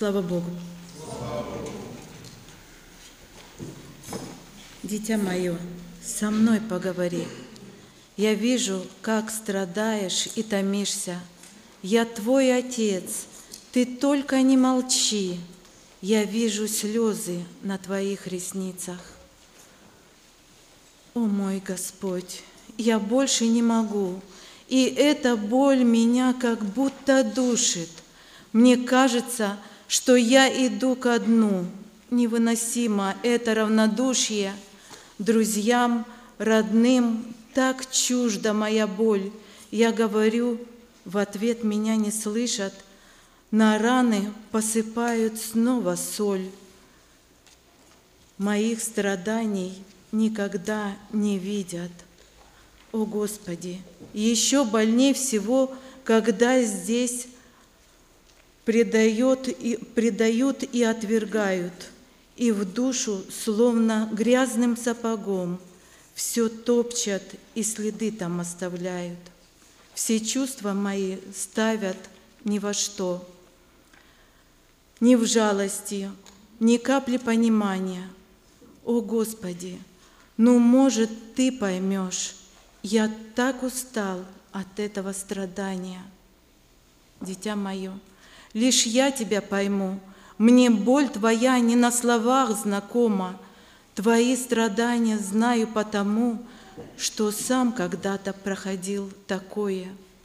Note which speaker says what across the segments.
Speaker 1: Слава Богу. Дитя мое, со мной поговори. Я вижу, как страдаешь и томишься. Я твой отец, ты только не молчи. Я вижу слезы на твоих ресницах. О мой Господь, я больше не могу, и эта боль меня как будто душит. Мне кажется, что я иду ко дну. Невыносимо это равнодушие. Друзьям, родным так чужда моя боль. Я говорю, в ответ меня не слышат. На раны посыпают снова соль. Моих страданий никогда не видят. О Господи, еще больней всего, когда здесь предают и отвергают, и в душу, словно грязным сапогом, все топчат и следы там оставляют. Все чувства мои ставят ни во что, ни в жалости, ни капли понимания. О Господи, ну, может, Ты поймешь, я так устал от этого страдания. Дитя мое, лишь я Тебя пойму, мне боль Твоя не на словах знакома. Твои страдания знаю потому, что сам когда-то проходил такое.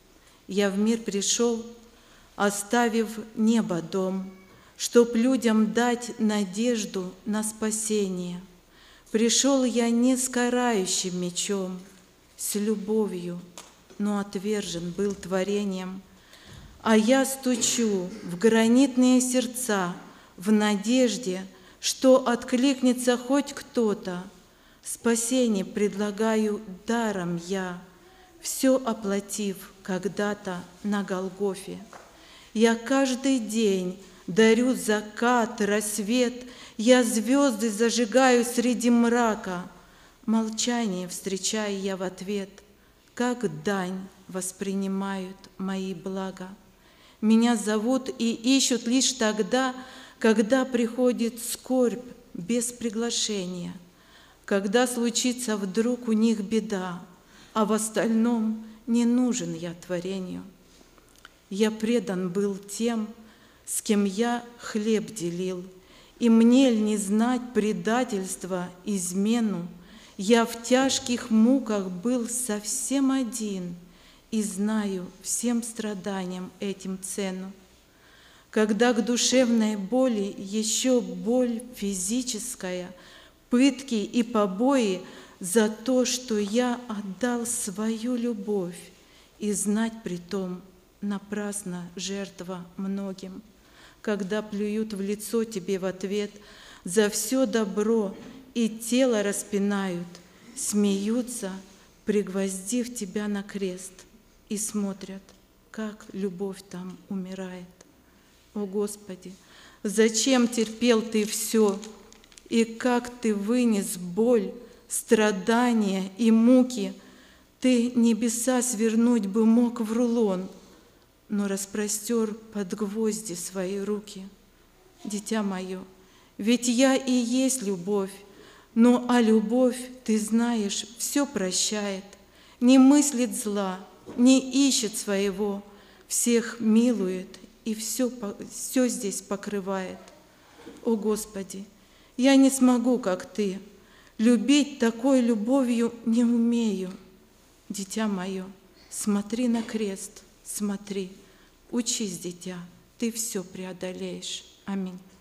Speaker 1: Я в мир пришел, оставив небо дом, чтоб людям дать надежду на спасение. Пришел я не с карающим мечом, с любовью, но отвержен был творением. А я стучу в гранитные сердца в надежде, что откликнется хоть кто-то. Спасение предлагаю даром я, все оплатив когда-то на Голгофе. Я каждый день дарю закат, рассвет, я звезды зажигаю среди мрака. Молчание встречаю я в ответ, как дань воспринимают мои блага. Меня зовут и ищут лишь тогда, когда приходит скорбь без приглашения, когда случится вдруг у них беда, а в остальном не нужен я творению. Я предан был тем, с кем я хлеб делил, и мне ль не знать предательства, измену? Я в тяжких муках был совсем один и знаю всем страданиям этим цену. Когда к душевной боли еще боль физическая, пытки и побои за то, что я отдал свою любовь, и знать притом напрасно жертва многим. Когда плюют в лицо тебе в ответ за все добро и тело распинают, смеются, пригвоздив тебя на крест, и смотрят, как любовь там умирает. О Господи, зачем терпел Ты все, и как Ты вынес боль, страдания и муки? Ты небеса свернуть бы мог в рулон, но распростер под гвозди свои руки. Дитя мое, ведь я и есть любовь, но а любовь, ты знаешь, все прощает, не мыслит зла, не ищет своего, всех милует и все здесь покрывает. О Господи, я не смогу, как Ты, любить такой любовью не умею. Дитя мое, смотри на крест, смотри, учись, дитя, ты все преодолеешь. Аминь.